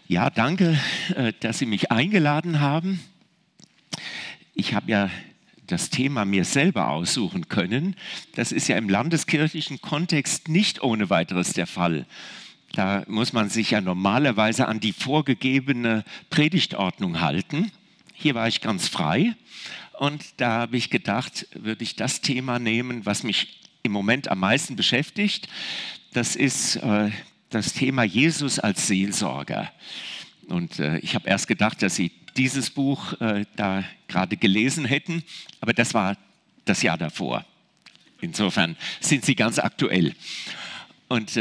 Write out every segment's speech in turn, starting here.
Ja, danke, dass Sie mich eingeladen haben. Ich habe ja das Thema mir selber aussuchen können. Das ist ja im landeskirchlichen Kontext nicht ohne weiteres der Fall. Da muss man sich ja normalerweise an die vorgegebene Predigtordnung halten. Hier war ich ganz frei und da habe ich gedacht, würde ich das Thema nehmen, was mich im Moment am meisten beschäftigt. Das ist das Thema Jesus als Seelsorger. Und ich habe erst gedacht, dass Sie dieses Buch da gerade gelesen hätten, aber das war das Jahr davor. Insofern sind Sie ganz aktuell. Und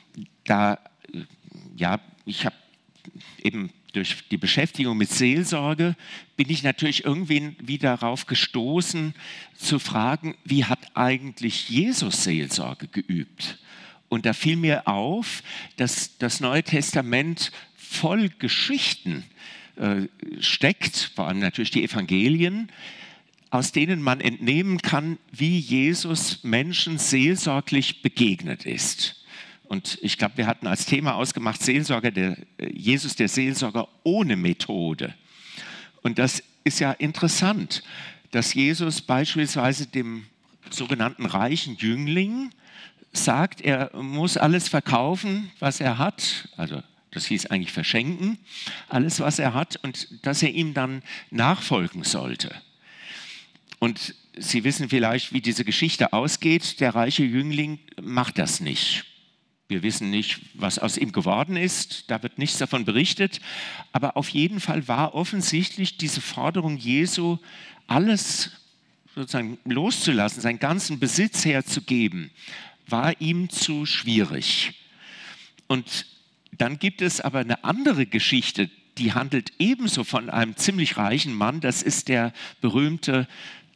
ich habe eben durch die Beschäftigung mit Seelsorge bin ich natürlich irgendwie wieder darauf gestoßen, zu fragen, wie hat eigentlich Jesus Seelsorge geübt? Und da fiel mir auf, dass das Neue Testament voll Geschichten steckt, vor allem natürlich die Evangelien, aus denen man entnehmen kann, wie Jesus Menschen seelsorglich begegnet ist. Und ich glaube, wir hatten als Thema ausgemacht, Jesus der Seelsorger ohne Methode. Und das ist ja interessant, dass Jesus beispielsweise dem sogenannten reichen Jüngling sagt, er muss alles verkaufen, was er hat, also das hieß eigentlich verschenken, alles, was er hat, und dass er ihm dann nachfolgen sollte. Und Sie wissen vielleicht, wie diese Geschichte ausgeht. Der reiche Jüngling macht das nicht. Wir wissen nicht, was aus ihm geworden ist, da wird nichts davon berichtet, aber auf jeden Fall war offensichtlich diese Forderung Jesu, alles sozusagen loszulassen, seinen ganzen Besitz herzugeben, war ihm zu schwierig. Und dann gibt es aber eine andere Geschichte, die handelt ebenso von einem ziemlich reichen Mann, das ist der berühmte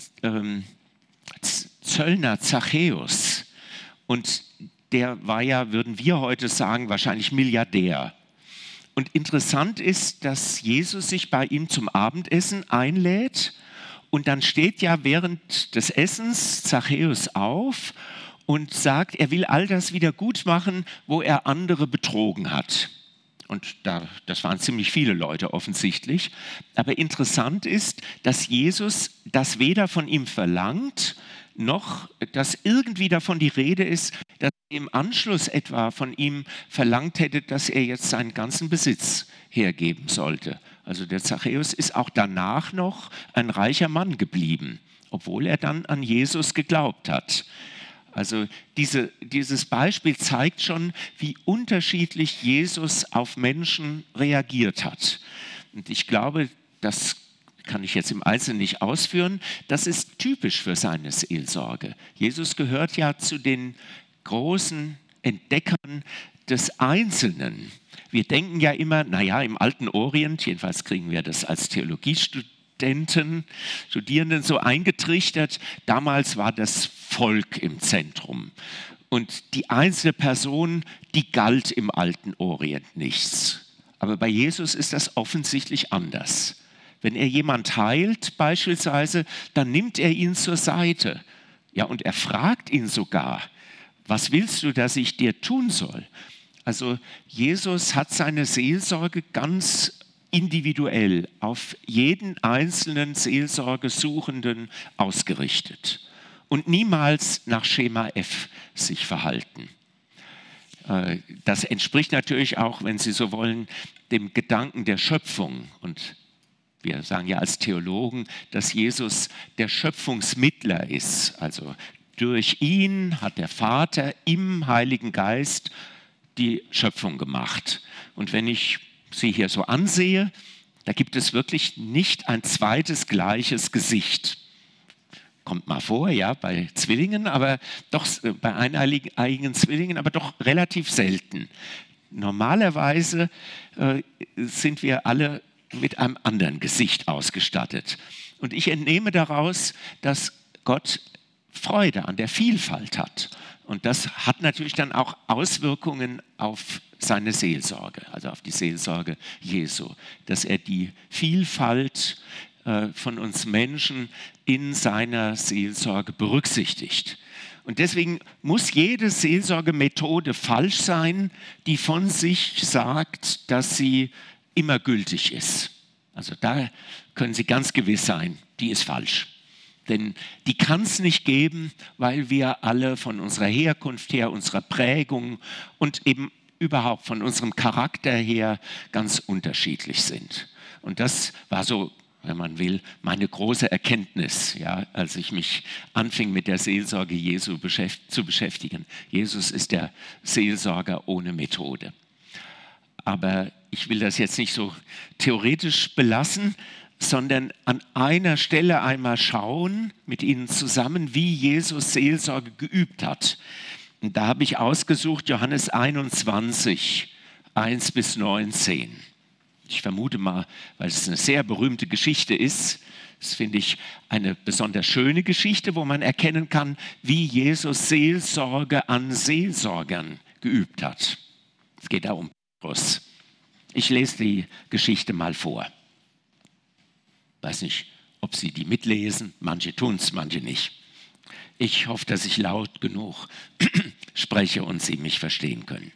Zöllner Zachäus. Und der war ja, würden wir heute sagen, wahrscheinlich Milliardär. Und interessant ist, dass Jesus sich bei ihm zum Abendessen einlädt und dann steht ja während des Essens Zachäus auf und sagt, er will all das wieder gut machen, wo er andere betrogen hat. Und das waren ziemlich viele Leute offensichtlich. Aber interessant ist, dass Jesus das weder von ihm verlangt, noch dass irgendwie davon die Rede ist, dass er im Anschluss etwa von ihm verlangt hätte, dass er jetzt seinen ganzen Besitz hergeben sollte. Also der Zachäus ist auch danach noch ein reicher Mann geblieben, obwohl er dann an Jesus geglaubt hat. Also dieses Beispiel zeigt schon, wie unterschiedlich Jesus auf Menschen reagiert hat. Und ich glaube, das kann ich jetzt im Einzelnen nicht ausführen, das ist typisch für seine Seelsorge. Jesus gehört ja zu den großen Entdeckern des Einzelnen. Wir denken ja immer, naja, im alten Orient, jedenfalls kriegen wir das als Studierenden so eingetrichtert, damals war das Volk im Zentrum. Und die einzelne Person, die galt im alten Orient nichts. Aber bei Jesus ist das offensichtlich anders. Wenn er jemand heilt beispielsweise, dann nimmt er ihn zur Seite. Ja, und er fragt ihn sogar, was willst du, dass ich dir tun soll? Also Jesus hat seine Seelsorge ganz individuell auf jeden einzelnen Seelsorgesuchenden ausgerichtet und niemals nach Schema F sich verhalten. Das entspricht natürlich auch, wenn Sie so wollen, dem Gedanken der Schöpfung. Und wir sagen ja als Theologen, dass Jesus der Schöpfungsmittler ist. Also durch ihn hat der Vater im Heiligen Geist die Schöpfung gemacht. Und wenn ich Sie hier so ansehe, da gibt es wirklich nicht ein zweites gleiches Gesicht. Kommt mal vor, ja, bei Zwillingen, aber doch bei eineiigen Zwillingen, aber doch relativ selten. Normalerweise sind wir alle mit einem anderen Gesicht ausgestattet. Und ich entnehme daraus, dass Gott Freude an der Vielfalt hat. Und das hat natürlich dann auch Auswirkungen auf seine Seelsorge, also auf die Seelsorge Jesu, dass er die Vielfalt von uns Menschen in seiner Seelsorge berücksichtigt. Und deswegen muss jede Seelsorgemethode falsch sein, die von sich sagt, dass sie immer gültig ist. Also da können Sie ganz gewiss sein, die ist falsch. Denn die kann es nicht geben, weil wir alle von unserer Herkunft her, unserer Prägung und eben überhaupt von unserem Charakter her ganz unterschiedlich sind. Und das war so, wenn man will, meine große Erkenntnis, ja, als ich mich anfing mit der Seelsorge Jesu zu beschäftigen. Jesus ist der Seelsorger ohne Methode. Aber ich will das jetzt nicht so theoretisch belassen, sondern an einer Stelle einmal schauen mit Ihnen zusammen, wie Jesus Seelsorge geübt hat. Und da habe ich ausgesucht Johannes 21, 1 bis 19. Ich vermute mal, weil es eine sehr berühmte Geschichte ist, das finde ich eine besonders schöne Geschichte, wo man erkennen kann, wie Jesus Seelsorge an Seelsorgern geübt hat. Es geht da um Petrus. Ich lese die Geschichte mal vor. Ich weiß nicht, ob Sie die mitlesen. Manche tun es, manche nicht. Ich hoffe, dass ich laut genug spreche und Sie mich verstehen können.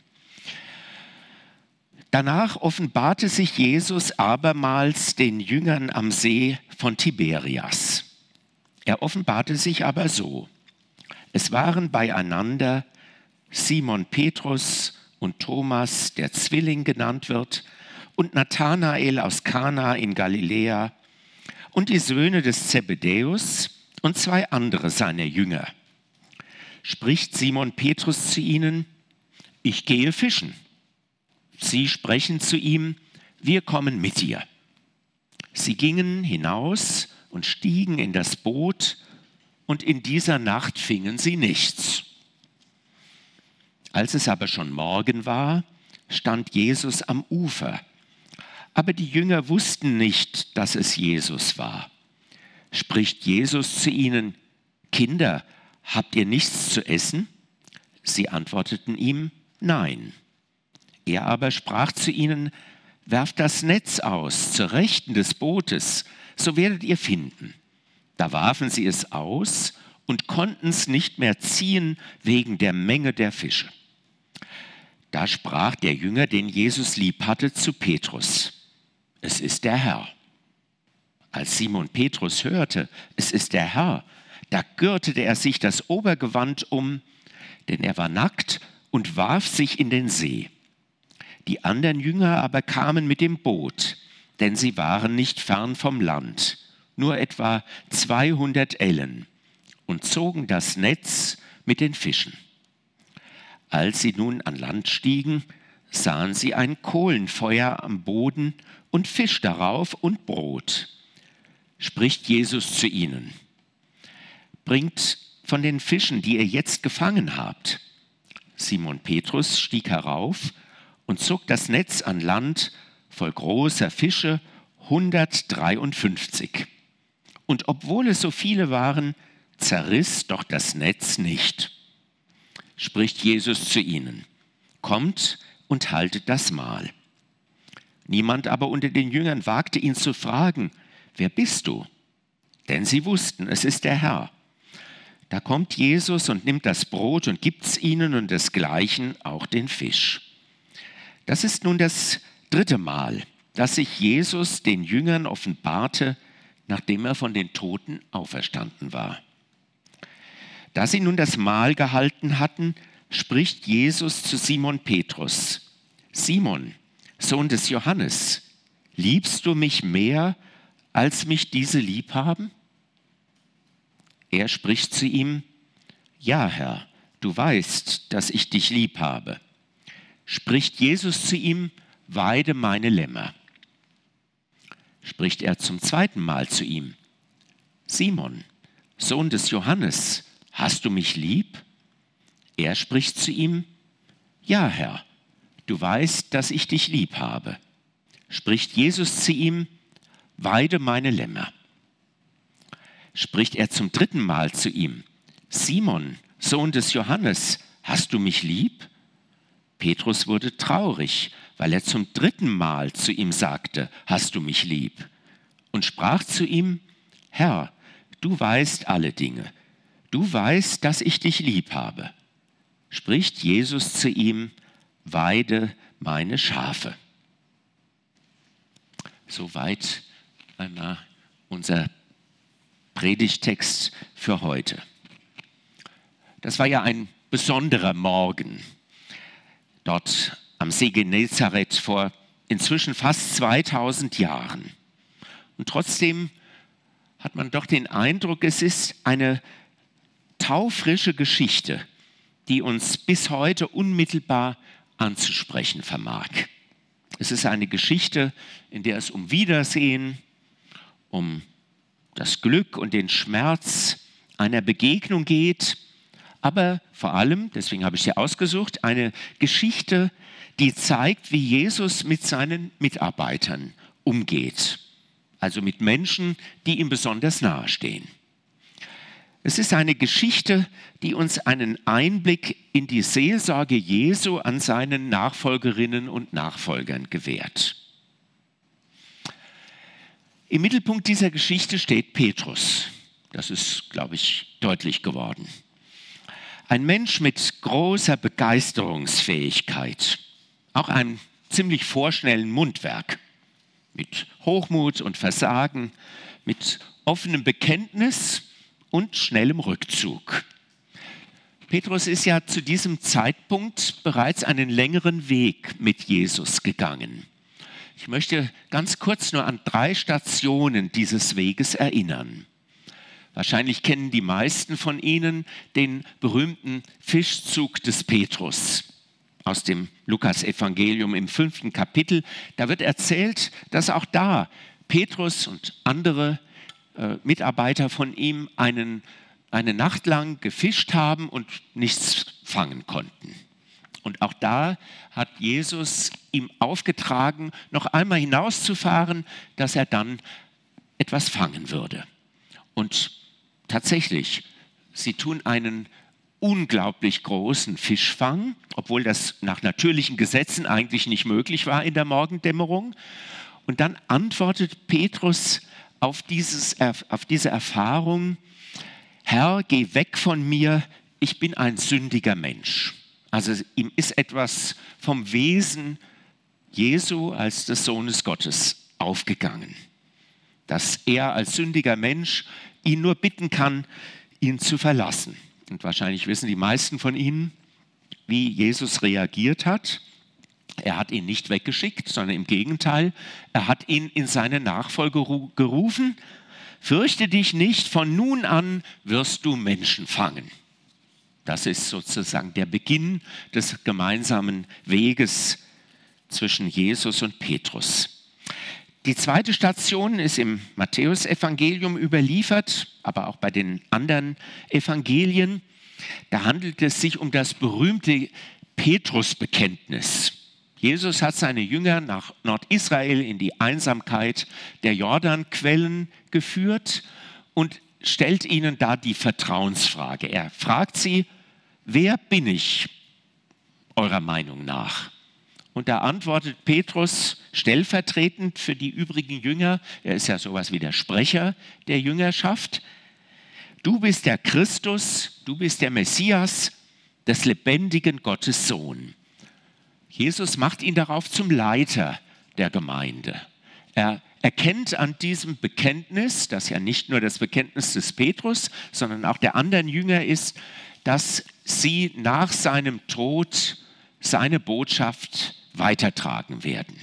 Danach offenbarte sich Jesus abermals den Jüngern am See von Tiberias. Er offenbarte sich aber so: Es waren beieinander Simon Petrus und Thomas, der Zwilling genannt wird, und Nathanael aus Kana in Galiläa und die Söhne des Zebedäus und 2 andere seiner Jünger. Spricht Simon Petrus zu ihnen: Ich gehe fischen. Sie sprechen zu ihm: Wir kommen mit dir. Sie gingen hinaus und stiegen in das Boot, und in dieser Nacht fingen sie nichts. Als es aber schon Morgen war, stand Jesus am Ufer. Aber die Jünger wussten nicht, dass es Jesus war. Spricht Jesus zu ihnen: Kinder, habt ihr nichts zu essen? Sie antworteten ihm: Nein. Er aber sprach zu ihnen: Werft das Netz aus zur Rechten des Bootes, so werdet ihr finden. Da warfen sie es aus und konnten es nicht mehr ziehen wegen der Menge der Fische. Da sprach der Jünger, den Jesus lieb hatte, zu Petrus: Es ist der Herr. Als Simon Petrus hörte, es ist der Herr, da gürtete er sich das Obergewand um, denn er war nackt, und warf sich in den See. Die anderen Jünger aber kamen mit dem Boot, denn sie waren nicht fern vom Land, nur etwa 200 Ellen, und zogen das Netz mit den Fischen. Als sie nun an Land stiegen, sahen sie ein Kohlenfeuer am Boden und Fisch darauf und Brot. Spricht Jesus zu ihnen: Bringt von den Fischen, die ihr jetzt gefangen habt. Simon Petrus stieg herauf und zog das Netz an Land voll großer Fische, 153. Und obwohl es so viele waren, zerriss doch das Netz nicht. Spricht Jesus zu ihnen: Kommt und haltet das Mahl. Niemand aber unter den Jüngern wagte ihn zu fragen: Wer bist du? Denn sie wussten, es ist der Herr. Da kommt Jesus und nimmt das Brot und gibt's ihnen und desgleichen auch den Fisch. Das ist nun das 3. Mal, dass sich Jesus den Jüngern offenbarte, nachdem er von den Toten auferstanden war. Da sie nun das Mahl gehalten hatten, spricht Jesus zu Simon Petrus: Simon, Sohn des Johannes, liebst du mich mehr, als mich diese lieb haben? Er spricht zu ihm: Ja, Herr, du weißt, dass ich dich lieb habe. Spricht Jesus zu ihm: Weide meine Lämmer. Spricht er zum 2. Mal zu ihm: Simon, Sohn des Johannes, hast du mich lieb? Er spricht zu ihm: Ja, Herr, du weißt, dass ich dich lieb habe. Spricht Jesus zu ihm: Weide meine Lämmer. Spricht er zum 3. Mal zu ihm: Simon, Sohn des Johannes, hast du mich lieb? Petrus wurde traurig, weil er zum 3. Mal zu ihm sagte: Hast du mich lieb? Und sprach zu ihm: Herr, du weißt alle Dinge. du weißt, dass ich dich lieb habe. Spricht Jesus zu ihm, weide meine Schafe. Soweit einmal unser Predigttext für heute. Das war ja ein besonderer Morgen dort am See Genezareth vor inzwischen fast 2000 Jahren. Und trotzdem hat man doch den Eindruck, es ist eine taufrische Geschichte, die uns bis heute unmittelbar anzusprechen vermag. Es ist eine Geschichte, in der es um Wiedersehen, um das Glück und den Schmerz einer Begegnung geht, aber vor allem, deswegen habe ich sie ausgesucht, eine Geschichte, die zeigt, wie Jesus mit seinen Mitarbeitern umgeht, also mit Menschen, die ihm besonders nahestehen. Es ist eine Geschichte, die uns einen Einblick in die Seelsorge Jesu an seinen Nachfolgerinnen und Nachfolgern gewährt. Im Mittelpunkt dieser Geschichte steht Petrus. Das ist, glaube ich, deutlich geworden. Ein Mensch mit großer Begeisterungsfähigkeit, auch einem ziemlich vorschnellen Mundwerk, mit Hochmut und Versagen, mit offenem Bekenntnis und schnellem Rückzug. Petrus ist ja zu diesem Zeitpunkt bereits einen längeren Weg mit Jesus gegangen. Ich möchte ganz kurz nur an 3 Stationen dieses Weges erinnern. Wahrscheinlich kennen die meisten von Ihnen den berühmten Fischzug des Petrus aus dem Lukas-Evangelium im 5. Kapitel. Da wird erzählt, dass auch da Petrus und andere Mitarbeiter von ihm eine Nacht lang gefischt haben und nichts fangen konnten. Und auch da hat Jesus ihm aufgetragen, noch einmal hinauszufahren, dass er dann etwas fangen würde. Und tatsächlich, sie tun einen unglaublich großen Fischfang, obwohl das nach natürlichen Gesetzen eigentlich nicht möglich war in der Morgendämmerung. Und dann antwortet Petrus auf diese Erfahrung: Herr, geh weg von mir, ich bin ein sündiger Mensch. Also ihm ist etwas vom Wesen Jesu als des Sohnes Gottes aufgegangen, dass er als sündiger Mensch ihn nur bitten kann, ihn zu verlassen. Und wahrscheinlich wissen die meisten von Ihnen, wie Jesus reagiert hat. Er hat ihn nicht weggeschickt, sondern im Gegenteil, er hat ihn in seine Nachfolge gerufen: Fürchte dich nicht, von nun an wirst du Menschen fangen. Das ist sozusagen der Beginn des gemeinsamen Weges zwischen Jesus und Petrus. Die zweite Station ist im Matthäusevangelium überliefert, aber auch bei den anderen Evangelien. Da handelt es sich um das berühmte Petrusbekenntnis. Jesus hat seine Jünger nach Nordisrael in die Einsamkeit der Jordanquellen geführt und stellt ihnen da die Vertrauensfrage. Er fragt sie: Wer bin ich eurer Meinung nach? Und da antwortet Petrus stellvertretend für die übrigen Jünger, er ist ja sowas wie der Sprecher der Jüngerschaft: Du bist der Christus, du bist der Messias, des lebendigen Gottes Sohn. Jesus macht ihn darauf zum Leiter der Gemeinde. Er erkennt an diesem Bekenntnis, das ja nicht nur das Bekenntnis des Petrus, sondern auch der anderen Jünger ist, dass sie nach seinem Tod seine Botschaft weitertragen werden.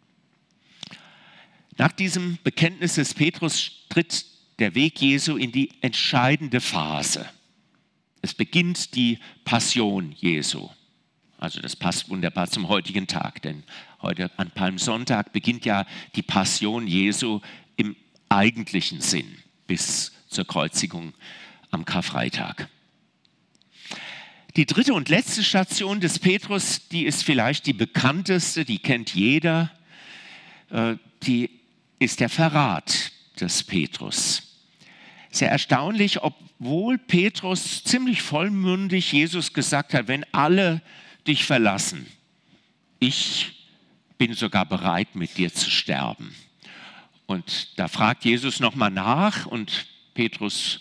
Nach diesem Bekenntnis des Petrus tritt der Weg Jesu in die entscheidende Phase. Es beginnt die Passion Jesu. Also das passt wunderbar zum heutigen Tag, denn heute an Palmsonntag beginnt ja die Passion Jesu im eigentlichen Sinn bis zur Kreuzigung am Karfreitag. Die dritte und letzte Station des Petrus, die ist vielleicht die bekannteste, die kennt jeder, die ist der Verrat des Petrus. Sehr erstaunlich, obwohl Petrus ziemlich vollmundig Jesus gesagt hat: Wenn alle dich verlassen, ich bin sogar bereit, mit dir zu sterben. Und da fragt Jesus nochmal nach und Petrus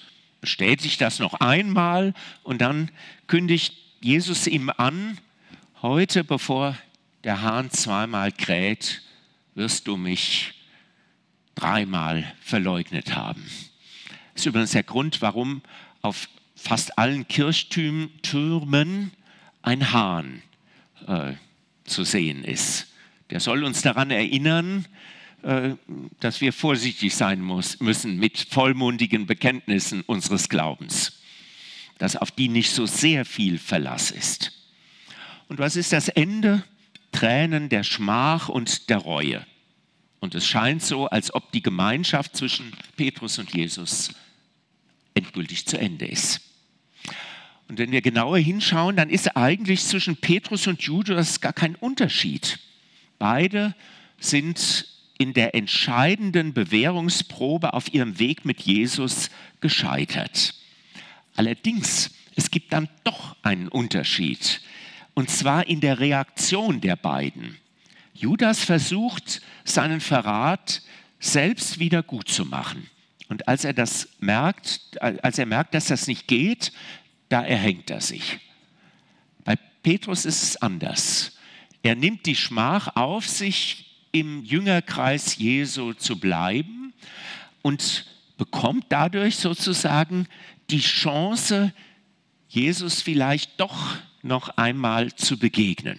bestätigt das noch einmal und dann kündigt Jesus ihm an, heute, bevor der Hahn zweimal kräht, wirst du mich dreimal verleugnet haben. Das ist übrigens der Grund, warum auf fast allen Kirchtürmen ein Hahn zu sehen ist. Der soll uns daran erinnern, dass wir vorsichtig sein müssen mit vollmundigen Bekenntnissen unseres Glaubens, dass auf die nicht so sehr viel Verlass ist. Und was ist das Ende? Tränen der Schmach und der Reue. Und es scheint so, als ob die Gemeinschaft zwischen Petrus und Jesus endgültig zu Ende ist. Und wenn wir genauer hinschauen, dann ist eigentlich zwischen Petrus und Judas gar kein Unterschied. Beide sind in der entscheidenden Bewährungsprobe auf ihrem Weg mit Jesus gescheitert. Allerdings, es gibt dann doch einen Unterschied, und zwar in der Reaktion der beiden. Judas versucht, seinen Verrat selbst wieder gut zu machen. Und als er merkt, dass das nicht geht, da erhängt er sich. Bei Petrus ist es anders. Er nimmt die Schmach auf sich, im Jüngerkreis Jesu zu bleiben und bekommt dadurch sozusagen die Chance, Jesus vielleicht doch noch einmal zu begegnen.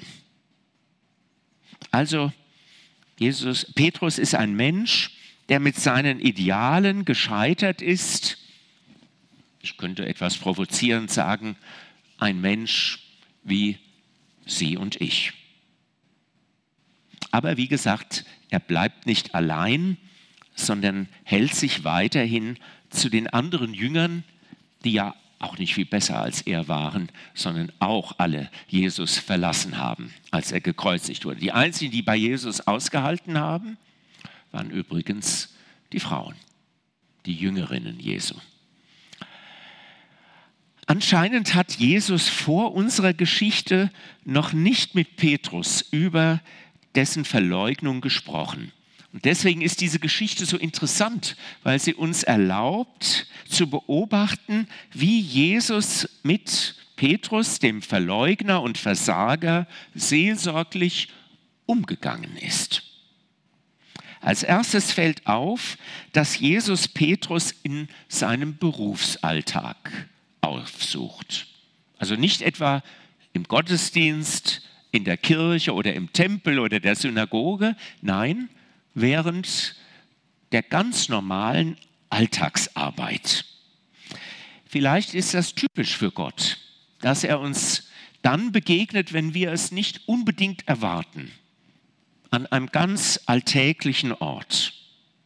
Also Petrus ist ein Mensch, der mit seinen Idealen gescheitert ist. Ich könnte etwas provozierend sagen, ein Mensch wie Sie und ich. Aber wie gesagt, er bleibt nicht allein, sondern hält sich weiterhin zu den anderen Jüngern, die ja auch nicht viel besser als er waren, sondern auch alle Jesus verlassen haben, als er gekreuzigt wurde. Die einzigen, die bei Jesus ausgehalten haben, waren übrigens die Frauen, die Jüngerinnen Jesu. Anscheinend hat Jesus vor unserer Geschichte noch nicht mit Petrus über dessen Verleugnung gesprochen. Und deswegen ist diese Geschichte so interessant, weil sie uns erlaubt zu beobachten, wie Jesus mit Petrus, dem Verleugner und Versager, seelsorglich umgegangen ist. Als erstes fällt auf, dass Jesus Petrus in seinem Berufsalltag aufsucht. Also nicht etwa im Gottesdienst, in der Kirche oder im Tempel oder der Synagoge, nein, während der ganz normalen Alltagsarbeit. Vielleicht ist das typisch für Gott, dass er uns dann begegnet, wenn wir es nicht unbedingt erwarten, an einem ganz alltäglichen Ort.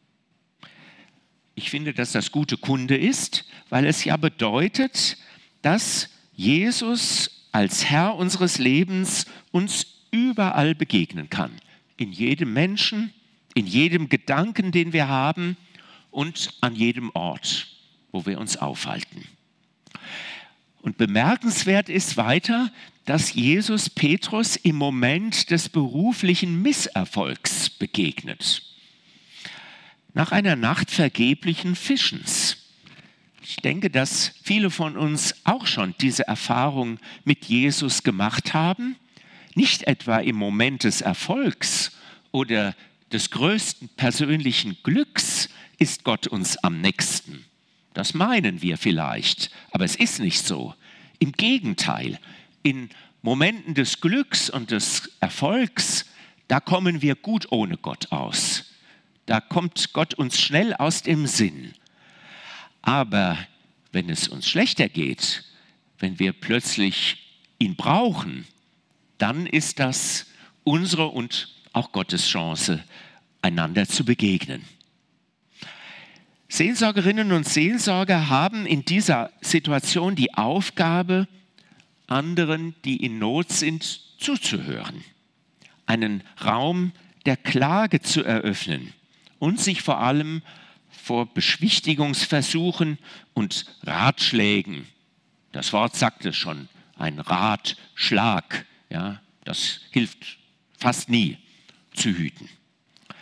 Ich finde, dass das gute Kunde ist, weil es ja bedeutet, dass Jesus als Herr unseres Lebens uns überall begegnen kann. In jedem Menschen, in jedem Gedanken, den wir haben und an jedem Ort, wo wir uns aufhalten. Und bemerkenswert ist weiter, dass Jesus Petrus im Moment des beruflichen Misserfolgs begegnet. Nach einer Nacht vergeblichen Fischens. Ich denke, dass viele von uns auch schon diese Erfahrung mit Jesus gemacht haben. Nicht etwa im Moment des Erfolgs oder des größten persönlichen Glücks ist Gott uns am nächsten. Das meinen wir vielleicht, aber es ist nicht so. Im Gegenteil, in Momenten des Glücks und des Erfolgs, da kommen wir gut ohne Gott aus. Da kommt Gott uns schnell aus dem Sinn. Aber wenn es uns schlechter geht, wenn wir plötzlich ihn brauchen, dann ist das unsere und auch Gottes Chance, einander zu begegnen. Seelsorgerinnen und Seelsorger haben in dieser Situation die Aufgabe, anderen, die in Not sind, zuzuhören, einen Raum der Klage zu eröffnen und sich vor allem vor Beschwichtigungsversuchen und Ratschlägen, das Wort sagt es schon, ein Ratschlag, ja, das hilft fast nie, zu hüten.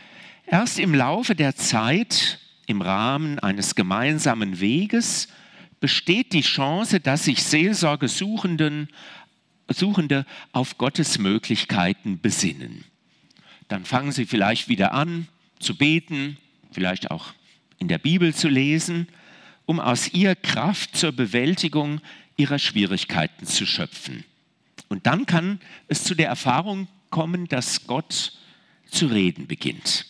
Erst im Laufe der Zeit, im Rahmen eines gemeinsamen Weges, besteht die Chance, dass sich Seelsorgesuchende auf Gottes Möglichkeiten besinnen. Dann fangen sie vielleicht wieder an zu beten, vielleicht auch in der Bibel zu lesen, um aus ihr Kraft zur Bewältigung ihrer Schwierigkeiten zu schöpfen. Und dann kann es zu der Erfahrung kommen, dass Gott zu reden beginnt.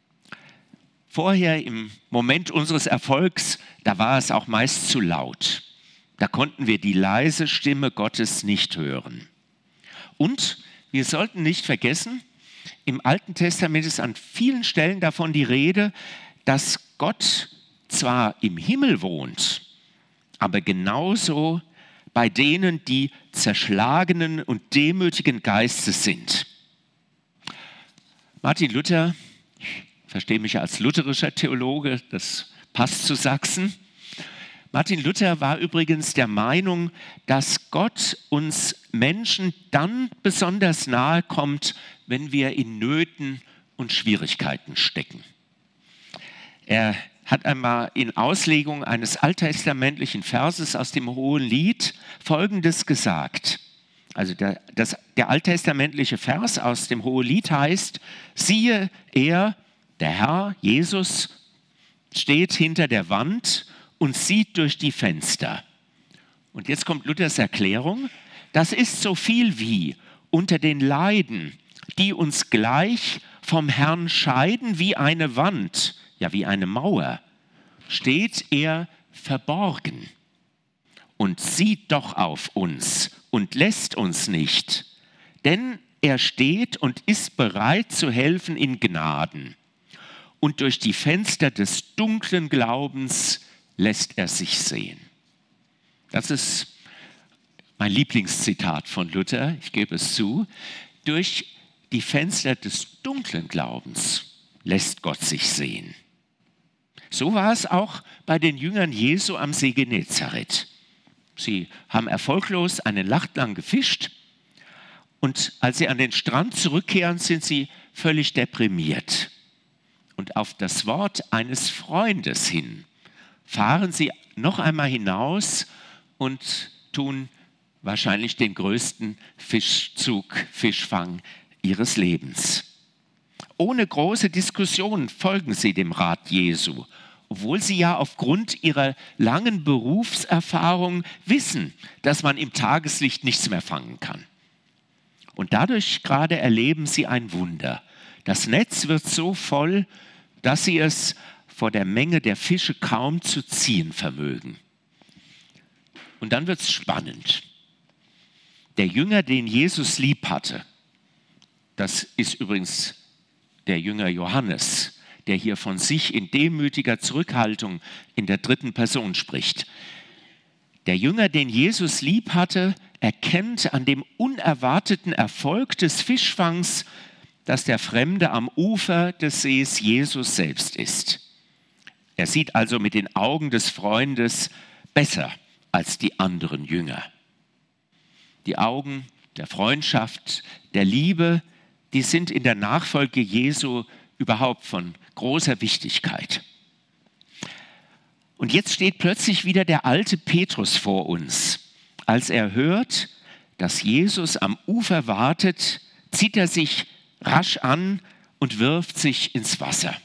Vorher, im Moment unseres Erfolgs, da war es auch meist zu laut. Da konnten wir die leise Stimme Gottes nicht hören. Und wir sollten nicht vergessen, im Alten Testament ist an vielen Stellen davon die Rede, dass Gott zwar im Himmel wohnt, aber genauso bei denen, die zerschlagenen und demütigen Geistes sind. Martin Luther, ich verstehe mich als lutherischer Theologe, das passt zu Sachsen. Martin Luther war übrigens der Meinung, dass Gott uns Menschen dann besonders nahe kommt, wenn wir in Nöten und Schwierigkeiten stecken. Er hat einmal in Auslegung eines alttestamentlichen Verses aus dem Hohelied Folgendes gesagt. Also der alttestamentliche Vers aus dem Hohelied heißt: Siehe, er, der Herr, Jesus, steht hinter der Wand und sieht durch die Fenster. Und jetzt kommt Luthers Erklärung: Das ist so viel wie unter den Leiden, die uns gleich vom Herrn scheiden, wie eine Wand, ja wie eine Mauer, steht er verborgen und sieht doch auf uns und lässt uns nicht, denn er steht und ist bereit zu helfen in Gnaden. Und durch die Fenster des dunklen Glaubens lässt er sich sehen. Das ist mein Lieblingszitat von Luther, ich gebe es zu. Durch die Fenster des dunklen Glaubens lässt Gott sich sehen. So war es auch bei den Jüngern Jesu am See Genezareth. Sie haben erfolglos eine Nacht lang gefischt und als sie an den Strand zurückkehren, sind sie völlig deprimiert. Und auf das Wort eines Freundes hin fahren sie noch einmal hinaus und tun wahrscheinlich den größten Fischfang ihres Lebens. Ohne große Diskussion folgen sie dem Rat Jesu, obwohl sie ja aufgrund ihrer langen Berufserfahrung wissen, dass man im Tageslicht nichts mehr fangen kann. Und dadurch gerade erleben sie ein Wunder. Das Netz wird so voll, dass sie es vor der Menge der Fische kaum zu ziehen vermögen. Und dann wird es spannend. Der Jünger, den Jesus lieb hatte, das ist übrigens der Jünger Johannes, der hier von sich in demütiger Zurückhaltung in der dritten Person spricht. Der Jünger, den Jesus lieb hatte, erkennt an dem unerwarteten Erfolg des Fischfangs, dass der Fremde am Ufer des Sees Jesus selbst ist. Er sieht also mit den Augen des Freundes besser als die anderen Jünger. Die Augen der Freundschaft, der Liebe, die sind in der Nachfolge Jesu überhaupt von großer Wichtigkeit. Und jetzt steht plötzlich wieder der alte Petrus vor uns. Als er hört, dass Jesus am Ufer wartet, zieht er sich rasch an und wirft sich ins Wasser.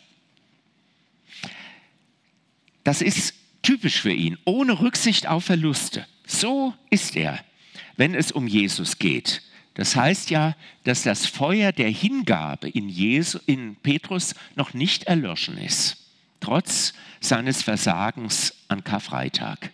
Das ist typisch für ihn, ohne Rücksicht auf Verluste. So ist er, wenn es um Jesus geht. Das heißt ja, dass das Feuer der Hingabe in Petrus noch nicht erloschen ist, trotz seines Versagens an Karfreitag.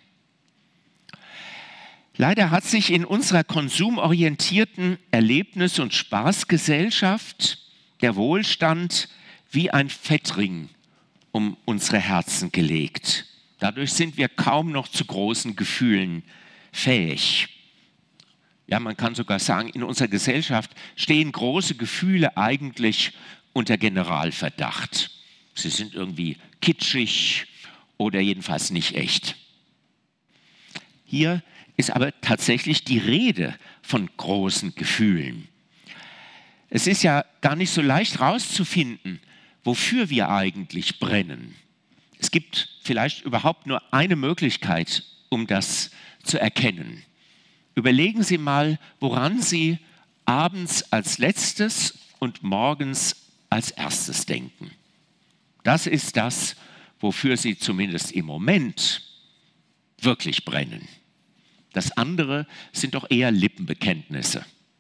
Leider hat sich in unserer konsumorientierten Erlebnis- und Spaßgesellschaft der Wohlstand wie ein Fettring um unsere Herzen gelegt. Dadurch sind wir kaum noch zu großen Gefühlen fähig. Ja, man kann sogar sagen, in unserer Gesellschaft stehen große Gefühle eigentlich unter Generalverdacht. Sie sind irgendwie kitschig oder jedenfalls nicht echt. Hier ist aber tatsächlich die Rede von großen Gefühlen. Es ist ja gar nicht so leicht herauszufinden, wofür wir eigentlich brennen. Es gibt vielleicht überhaupt nur eine Möglichkeit, um das zu erkennen. Überlegen Sie mal, woran Sie abends als letztes und morgens als erstes denken. Das ist das, wofür Sie zumindest im Moment wirklich brennen. Das andere sind doch eher Lippenbekenntnisse.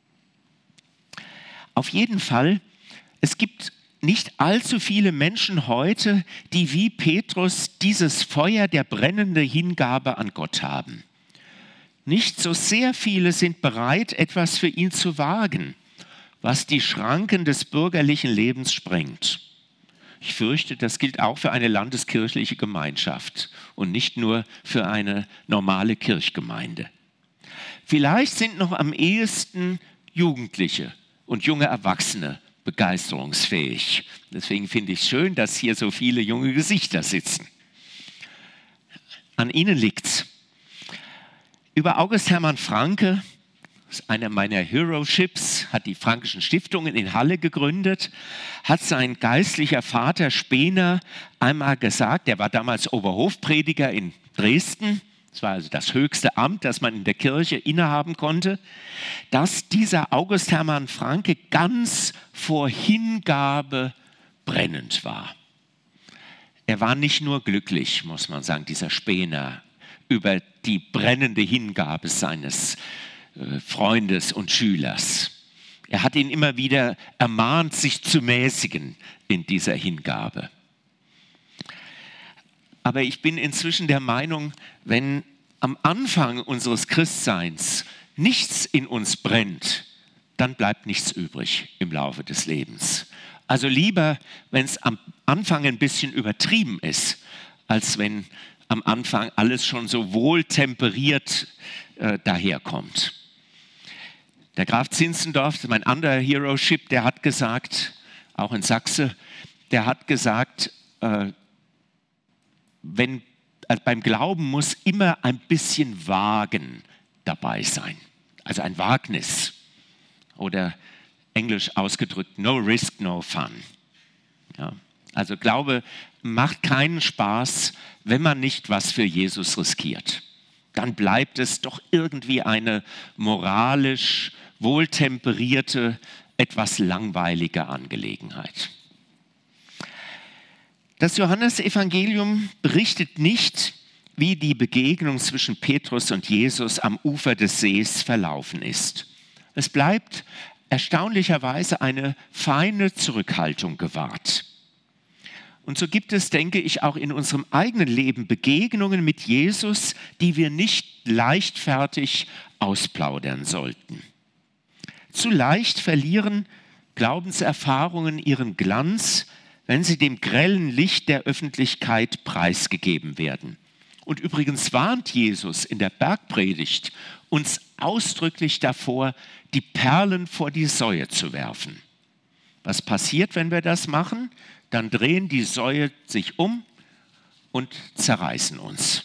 Auf jeden Fall, es gibt nicht allzu viele Menschen heute, die wie Petrus dieses Feuer der brennenden Hingabe an Gott haben. Nicht so sehr viele sind bereit, etwas für ihn zu wagen, was die Schranken des bürgerlichen Lebens sprengt. Ich fürchte, das gilt auch für eine landeskirchliche Gemeinschaft und nicht nur für eine normale Kirchgemeinde. Vielleicht sind noch am ehesten Jugendliche und junge Erwachsene begeisterungsfähig. Deswegen finde ich es schön, dass hier so viele junge Gesichter sitzen. An ihnen liegt's. Über August Hermann Francke, das ist einer meiner Heroships, hat die Frankischen Stiftungen in Halle gegründet, hat sein geistlicher Vater Spener einmal gesagt, der war damals Oberhofprediger in Dresden, das war also das höchste Amt, das man in der Kirche innehaben konnte, dass dieser August Hermann Francke ganz vor Hingabe brennend war. Er war nicht nur glücklich, muss man sagen, dieser Spener, über die brennende Hingabe seines Freundes und Schülers. Er hat ihn immer wieder ermahnt, sich zu mäßigen in dieser Hingabe. Aber ich bin inzwischen der Meinung, wenn am Anfang unseres Christseins nichts in uns brennt, dann bleibt nichts übrig im Laufe des Lebens. Also lieber, wenn es am Anfang ein bisschen übertrieben ist, als wenn am Anfang alles schon so wohltemperiert daherkommt. Der Graf Zinzendorf, mein anderer Heroship, der hat gesagt, auch in Sachse, der hat gesagt, beim Glauben muss immer ein bisschen Wagen dabei sein. Also ein Wagnis. Oder englisch ausgedrückt, no risk, no fun. Ja, also Glaube macht keinen Spaß, wenn man nicht was für Jesus riskiert. Dann bleibt es doch irgendwie eine moralisch wohltemperierte, etwas langweilige Angelegenheit. Das Johannesevangelium berichtet nicht, wie die Begegnung zwischen Petrus und Jesus am Ufer des Sees verlaufen ist. Es bleibt erstaunlicherweise eine feine Zurückhaltung gewahrt. Und so gibt es, denke ich, auch in unserem eigenen Leben Begegnungen mit Jesus, die wir nicht leichtfertig ausplaudern sollten. Zu leicht verlieren Glaubenserfahrungen ihren Glanz, wenn sie dem grellen Licht der Öffentlichkeit preisgegeben werden. Und übrigens warnt Jesus in der Bergpredigt uns ausdrücklich davor, die Perlen vor die Säue zu werfen. Was passiert, wenn wir das machen? Dann drehen die Säue sich um und zerreißen uns.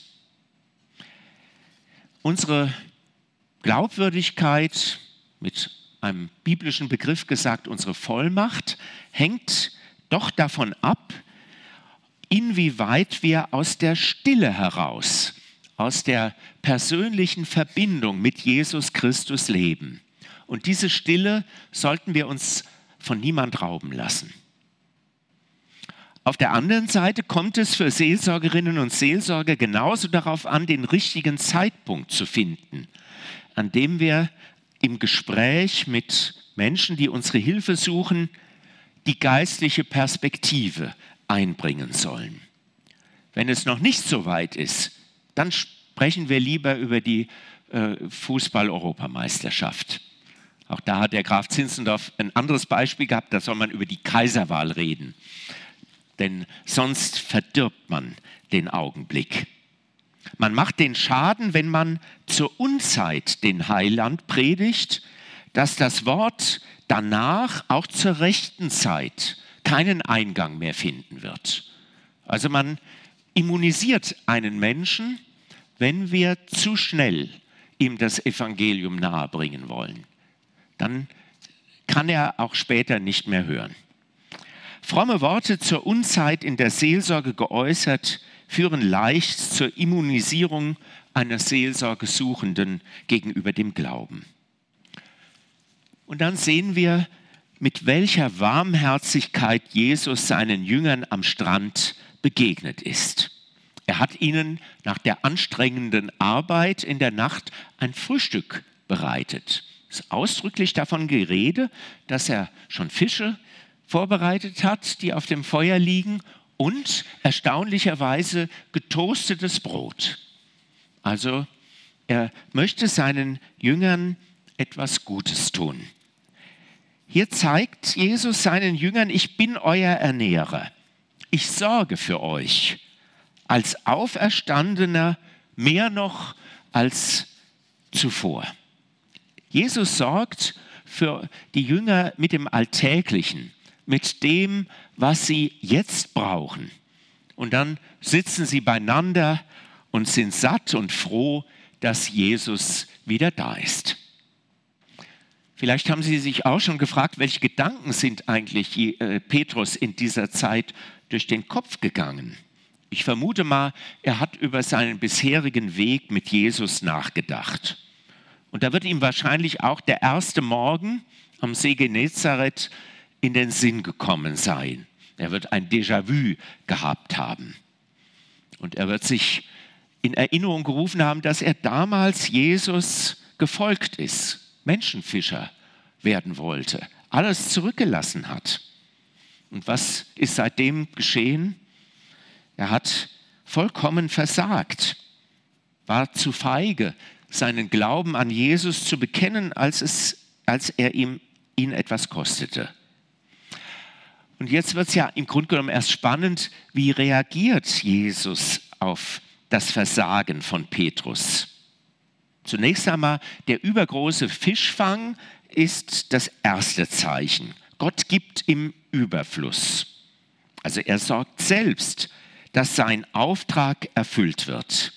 Unsere Glaubwürdigkeit, mit einem biblischen Begriff gesagt, unsere Vollmacht, hängt doch davon ab, inwieweit wir aus der Stille heraus, aus der persönlichen Verbindung mit Jesus Christus leben. Und diese Stille sollten wir uns von niemand rauben lassen. Auf der anderen Seite kommt es für Seelsorgerinnen und Seelsorger genauso darauf an, den richtigen Zeitpunkt zu finden, an dem wir im Gespräch mit Menschen, die unsere Hilfe suchen, die geistliche Perspektive einbringen sollen. Wenn es noch nicht so weit ist, dann sprechen wir lieber über die Fußball-Europameisterschaft. Auch da hat der Graf Zinzendorf ein anderes Beispiel gehabt, da soll man über die Kaiserwahl reden. Denn sonst verdirbt man den Augenblick. Man macht den Schaden, wenn man zur Unzeit den Heiland predigt, dass das Wort danach auch zur rechten Zeit keinen Eingang mehr finden wird. Also man immunisiert einen Menschen, wenn wir zu schnell ihm das Evangelium nahebringen wollen. Dann kann er auch später nicht mehr hören. Fromme Worte zur Unzeit in der Seelsorge geäußert, führen leicht zur Immunisierung einer Seelsorgesuchenden gegenüber dem Glauben. Und dann sehen wir, mit welcher Warmherzigkeit Jesus seinen Jüngern am Strand begegnet ist. Er hat ihnen nach der anstrengenden Arbeit in der Nacht ein Frühstück bereitet. Es ist ausdrücklich davon die Rede, dass er schon Fische vorbereitet hat, die auf dem Feuer liegen, und erstaunlicherweise getoastetes Brot. Also er möchte seinen Jüngern etwas Gutes tun. Hier zeigt Jesus seinen Jüngern: Ich bin euer Ernährer. Ich sorge für euch. Als Auferstandener mehr noch als zuvor. Jesus sorgt für die Jünger mit dem Alltäglichen, mit dem, was sie jetzt brauchen. Und dann sitzen sie beieinander und sind satt und froh, dass Jesus wieder da ist. Vielleicht haben Sie sich auch schon gefragt, welche Gedanken sind eigentlich Petrus in dieser Zeit durch den Kopf gegangen. Ich vermute mal, er hat über seinen bisherigen Weg mit Jesus nachgedacht. Und da wird ihm wahrscheinlich auch der erste Morgen am See Genezareth in den Sinn gekommen sein. Er wird ein Déjà-vu gehabt haben. Und er wird sich in Erinnerung gerufen haben, dass er damals Jesus gefolgt ist, Menschenfischer werden wollte, alles zurückgelassen hat. Und was ist seitdem geschehen? Er hat vollkommen versagt, war zu feige, seinen Glauben an Jesus zu bekennen, als er ihn etwas kostete. Und jetzt wird es ja im Grunde genommen erst spannend, wie reagiert Jesus auf das Versagen von Petrus. Zunächst einmal, der übergroße Fischfang ist das erste Zeichen. Gott gibt im Überfluss. Also er sorgt selbst, dass sein Auftrag erfüllt wird.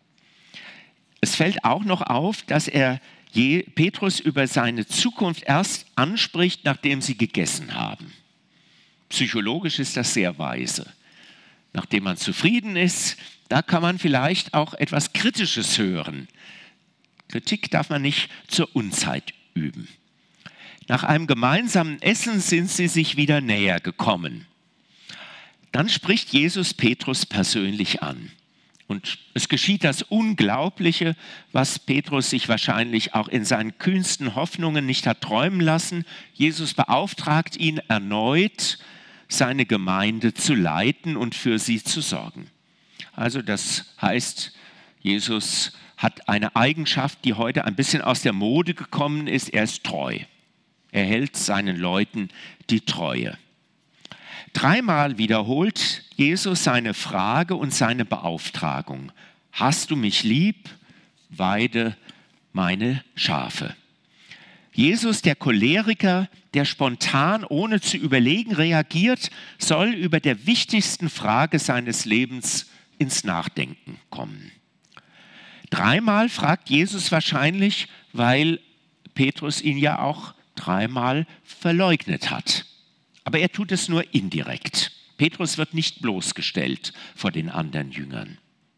Es fällt auch noch auf, dass er Petrus über seine Zukunft erst anspricht, nachdem sie gegessen haben. Psychologisch ist das sehr weise. Nachdem man zufrieden ist, da kann man vielleicht auch etwas Kritisches hören. Kritik darf man nicht zur Unzeit üben. Nach einem gemeinsamen Essen sind sie sich wieder näher gekommen. Dann spricht Jesus Petrus persönlich an. Und es geschieht das Unglaubliche, was Petrus sich wahrscheinlich auch in seinen kühnsten Hoffnungen nicht hat träumen lassen. Jesus beauftragt ihn erneut, seine Gemeinde zu leiten und für sie zu sorgen. Also das heißt, Jesus hat eine Eigenschaft, die heute ein bisschen aus der Mode gekommen ist. Er ist treu. Er hält seinen Leuten die Treue. Dreimal wiederholt Jesus seine Frage und seine Beauftragung. Hast du mich lieb? Weide meine Schafe. Jesus, der Choleriker, der spontan, ohne zu überlegen, reagiert, soll über der wichtigsten Frage seines Lebens ins Nachdenken kommen. Dreimal fragt Jesus wahrscheinlich, weil Petrus ihn ja auch dreimal verleugnet hat. Aber er tut es nur indirekt. Petrus wird nicht bloßgestellt vor den anderen Jüngern.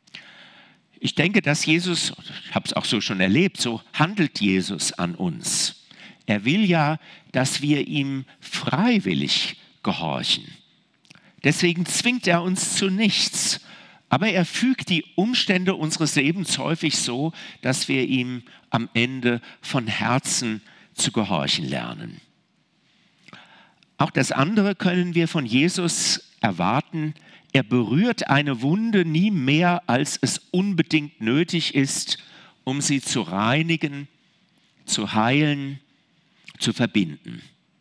Ich denke, dass Jesus, ich habe es auch so schon erlebt, so handelt Jesus an uns. Er will ja, dass wir ihm freiwillig gehorchen. Deswegen zwingt er uns zu nichts. Aber er fügt die Umstände unseres Lebens häufig so, dass wir ihm am Ende von Herzen zu gehorchen lernen. Auch das andere können wir von Jesus erwarten. Er berührt eine Wunde nie mehr, als es unbedingt nötig ist, um sie zu reinigen, zu heilen, zu verbinden.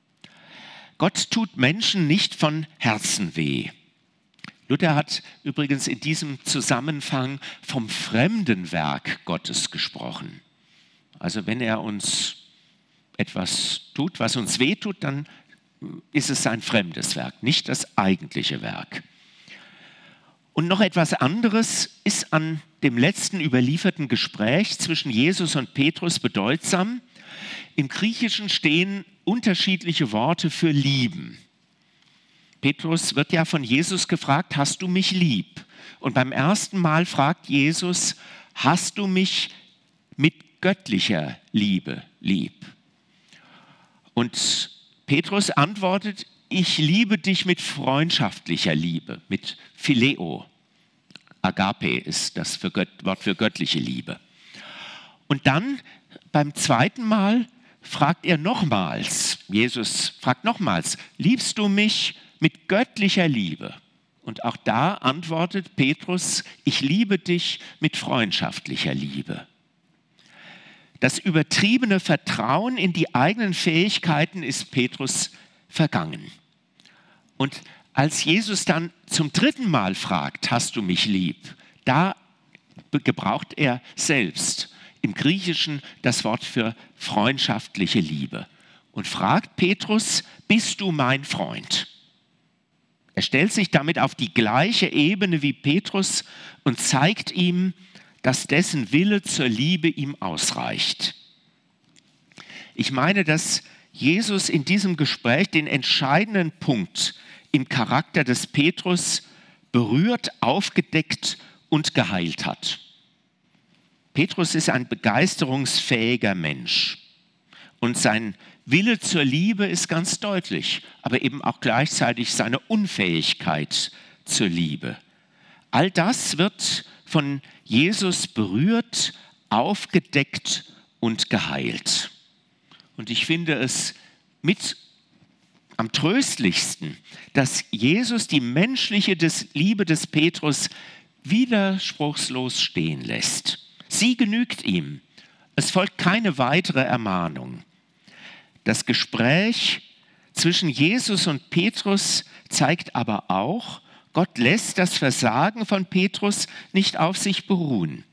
Gott tut Menschen nicht von Herzen weh. Luther hat übrigens in diesem Zusammenhang vom Fremdenwerk Gottes gesprochen. Also wenn er uns etwas tut, was uns wehtut, dann ist es sein fremdes Werk, nicht das eigentliche Werk. Und noch etwas anderes ist an dem letzten überlieferten Gespräch zwischen Jesus und Petrus bedeutsam. Im Griechischen stehen unterschiedliche Worte für lieben. Petrus wird ja von Jesus gefragt, hast du mich lieb? Und beim ersten Mal fragt Jesus, hast du mich mit göttlicher Liebe lieb? Und Petrus antwortet, ich liebe dich mit freundschaftlicher Liebe, mit Phileo. Agape ist das Wort für göttliche Liebe. Und dann beim zweiten Mal fragt er nochmals, Jesus fragt nochmals, liebst du mich mit göttlicher Liebe? Und auch da antwortet Petrus, ich liebe dich mit freundschaftlicher Liebe. Das übertriebene Vertrauen in die eigenen Fähigkeiten ist Petrus vergangen. Und als Jesus dann zum dritten Mal fragt, hast du mich lieb, da gebraucht er selbst im Griechischen das Wort für freundschaftliche Liebe und fragt Petrus, bist du mein Freund? Er stellt sich damit auf die gleiche Ebene wie Petrus und zeigt ihm, dass dessen Wille zur Liebe ihm ausreicht. Ich meine, dass Jesus in diesem Gespräch den entscheidenden Punkt im Charakter des Petrus berührt, aufgedeckt und geheilt hat. Petrus ist ein begeisterungsfähiger Mensch und sein Wille zur Liebe ist ganz deutlich, aber eben auch gleichzeitig seine Unfähigkeit zur Liebe. All das wird von Jesus berührt, aufgedeckt und geheilt. Und ich finde es mit am tröstlichsten, dass Jesus die menschliche Liebe des Petrus widerspruchslos stehen lässt. Sie genügt ihm. Es folgt keine weitere Ermahnung. Das Gespräch zwischen Jesus und Petrus zeigt aber auch, Gott lässt das Versagen von Petrus nicht auf sich beruhen.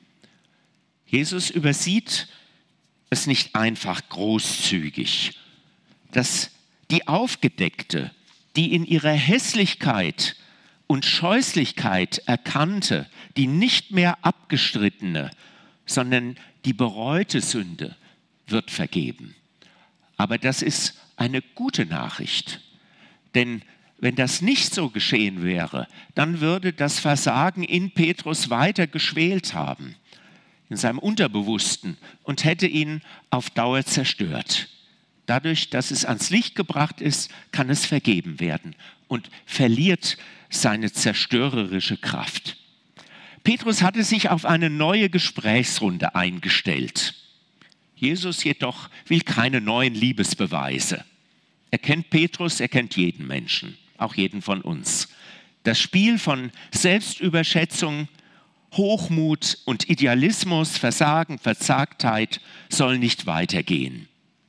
Jesus übersieht es nicht einfach großzügig, dass die Aufgedeckte, die in ihrer Hässlichkeit und Scheußlichkeit erkannte, die nicht mehr abgestrittene, sondern die bereute Sünde wird vergeben. Aber das ist eine gute Nachricht, denn wenn das nicht so geschehen wäre, dann würde das Versagen in Petrus weiter geschwelt haben, in seinem Unterbewussten und hätte ihn auf Dauer zerstört. Dadurch, dass es ans Licht gebracht ist, kann es vergeben werden und verliert seine zerstörerische Kraft. Petrus hatte sich auf eine neue Gesprächsrunde eingestellt. Jesus jedoch will keine neuen Liebesbeweise. Er kennt Petrus, er kennt jeden Menschen, auch jeden von uns. Das Spiel von Selbstüberschätzung, Hochmut und Idealismus, Versagen, Verzagtheit soll nicht weitergehen.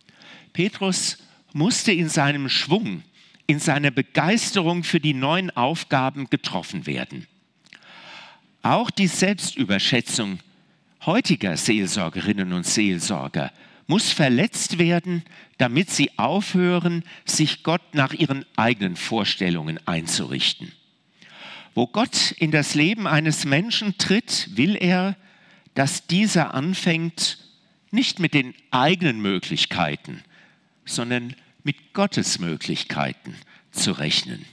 Petrus musste in seinem Schwung, in seiner Begeisterung für die neuen Aufgaben getroffen werden. Auch die Selbstüberschätzung heutiger Seelsorgerinnen und Seelsorger muss verletzt werden, damit sie aufhören, sich Gott nach ihren eigenen Vorstellungen einzurichten. Wo Gott in das Leben eines Menschen tritt, will er, dass dieser anfängt, nicht mit den eigenen Möglichkeiten, sondern mit Gottes Möglichkeiten zu rechnen.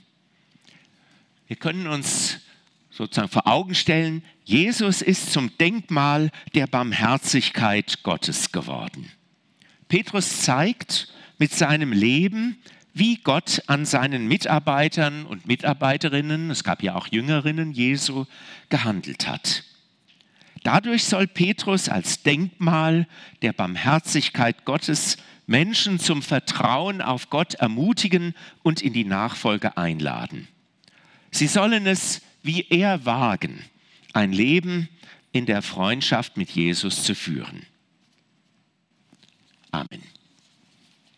Wir können uns sozusagen vor Augen stellen, Jesus ist zum Denkmal der Barmherzigkeit Gottes geworden. Petrus zeigt mit seinem Leben, wie Gott an seinen Mitarbeitern und Mitarbeiterinnen, es gab ja auch Jüngerinnen Jesu, gehandelt hat. Dadurch soll Petrus als Denkmal der Barmherzigkeit Gottes Menschen zum Vertrauen auf Gott ermutigen und in die Nachfolge einladen. Sie sollen es wie er wagen, ein Leben in der Freundschaft mit Jesus zu führen. Amen.